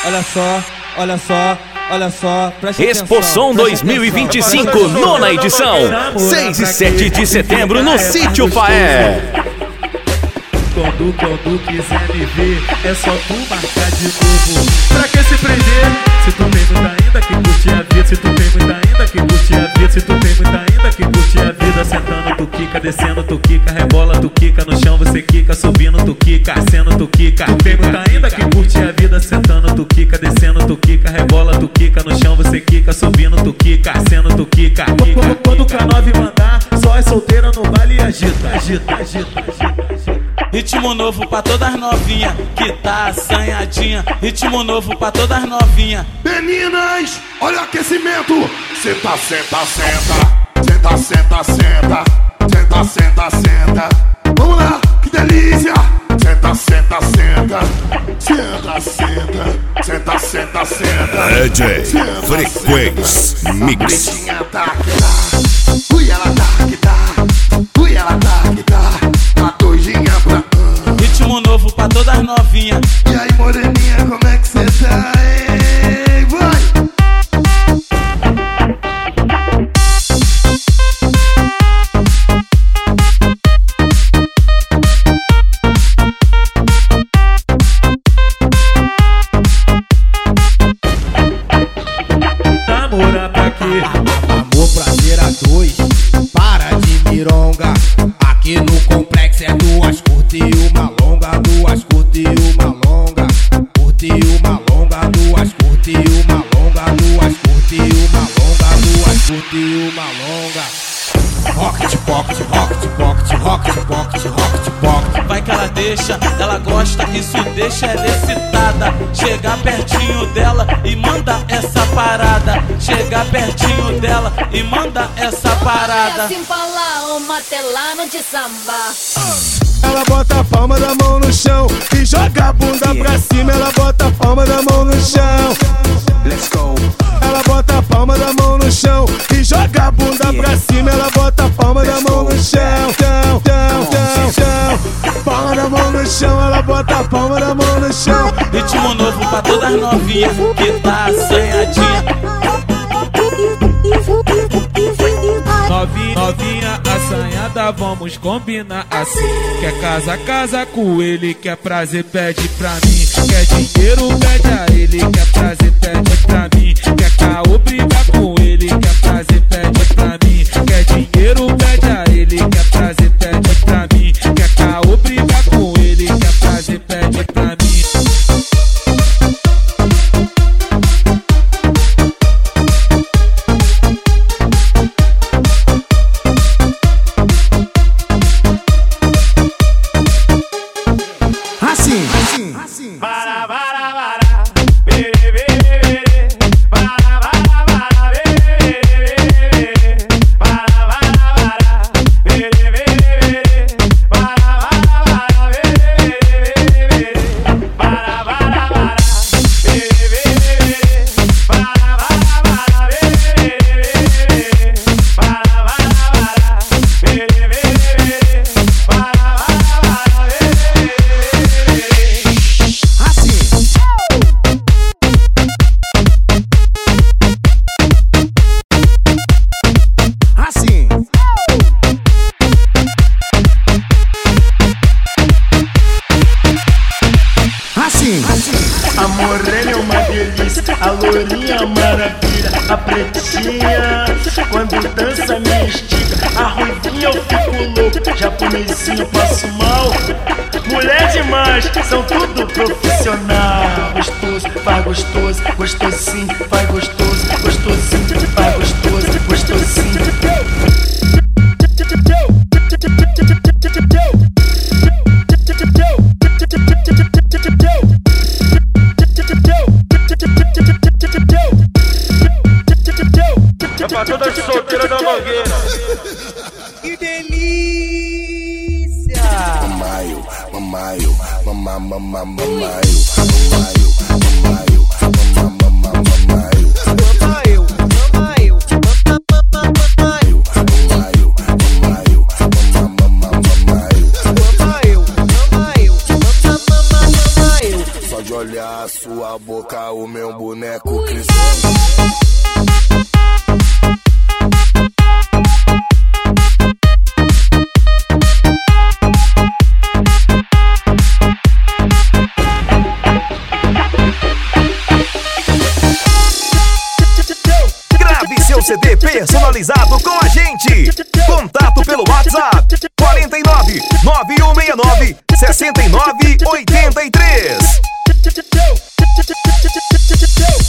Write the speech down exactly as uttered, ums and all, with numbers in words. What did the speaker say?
olha só, olha só, olha só, presta Expo Som dois mil e vinte e cinco, nona edição, seis e sete de setembro no Sítio Faé. Quando, quando quiser me ver, é só tu marcar de novo. Pra que se prender? Se tu tem muita ainda que curte a vida. Se tu tem muita ainda que curte a vida. Se tu tem muita ainda que curte a vida. Sentando tu quica, descendo tu quica, rebola tu quica, no chão você quica, subindo tu quica, descendo tu quica. Tu tem muita ainda que curte a vida. Sentando tu quica, descendo tu quica, rebola tu quica, no chão você quica, subindo tu quica, descendo tu quica. Quando o K nove mandar, só é solteira no baile e agita, agita, agita, agita, agita. Ritmo novo pra todas novinha que tá assanhadinha. Ritmo novo pra todas novinha. Meninas, olha o aquecimento. Senta, senta, senta. Senta, senta, senta. Senta, senta, senta. Vamos lá, que delícia. Senta, senta, senta. Senta, senta. Senta, senta, senta. D J Frequência Mix. Tá que tá. Ui, ela tá que tá. Ui, ela tá que tá. Tá doidinha pra... Ritmo novo pra todas novinha. E aí, moreninha, como é que cê tá? Ei, vai! Namorar pra quê? Amor, prazer a dois, para de mironga. Aqui no complexo é duas curte e uma longa. Duas curte e uma longa. Curte e uma longa. Duas curte e uma longa. Duas curte e uma longa. Duas curte e uma longa. Rocket, pocket, rocket, pocket, rocket, pocket, rocket, pocket. Vai que ela deixa, ela gosta, isso deixa ela excitada. Chegar pertinho dela e manda essa parada. Chegar pertinho dela e manda essa parada. Assim falar, o matelano de samba. Ela bota a palma da mão no chão e joga a bunda pra cima. Ela bota a palma da mão no chão. Let's go. Ela bota a palma da mão no chão e joga a bunda pra cima. Ela bota a palma da mão no chão, chão, chão, chão, chão. Palma da mão no chão, ela bota a palma da mão no chão. Ritmo novo pra todas novinha que tá assanhadinha. Novinha, novinha assanhada, vamos combinar assim. Quer casa, casa com ele. Quer prazer, pede pra mim. Quer dinheiro, pede a ele. Quer prazer, pede pra mim. Quer caô, briga com ele. Quer prazer, pede pra mim. Quer dinheiro, pede a ele. Quer prazer, pede pra mim. Quer caô, briga com ele. Quer prazer, pede pra mim. Assim, assim, assim. Para, para, para. Bere, bere, bere. Para, para, para. Bere, bere, bere. Para, para, para. Bere, bere, bere. Para, para, para. Bere, bere, bere. Para, para, para. Bere, bere, bere. Para, para, para. Bere, bere, bere. Para, para, para. Bere, bere, bere. Para, para, para. Bere, assim, assim. a morena é uma delícia, a lourinha é uma maravilha, a pretinha quando dança me estica, a ruivinha eu fico louco, japonesinho passo mal. Mulher demais, são tudo profissional. Gostoso, vai gostoso, gostosinho, vai gostoso, gostosinho, vai gostoso, gostosinho. É pra todas as solteiras da Mangueira. Que delícia! Mamaio, mamaio, mamá, mamá, mamaio, mamaio, mamaio, mamá, mamá, mamaio. Mama eu, mama eu, mama, mama, mama eu. Mamaio, mamaio, mamá, mamá, mamaio. Mama eu, mama eu, mama, mama, mama eu. Só de olhar olhar a sua boca, o meu boneco cresceu. Seu C D personalizado com a gente. Contato pelo WhatsApp quarenta e nove, nove um seis nove, sessenta e nove, oitenta e três.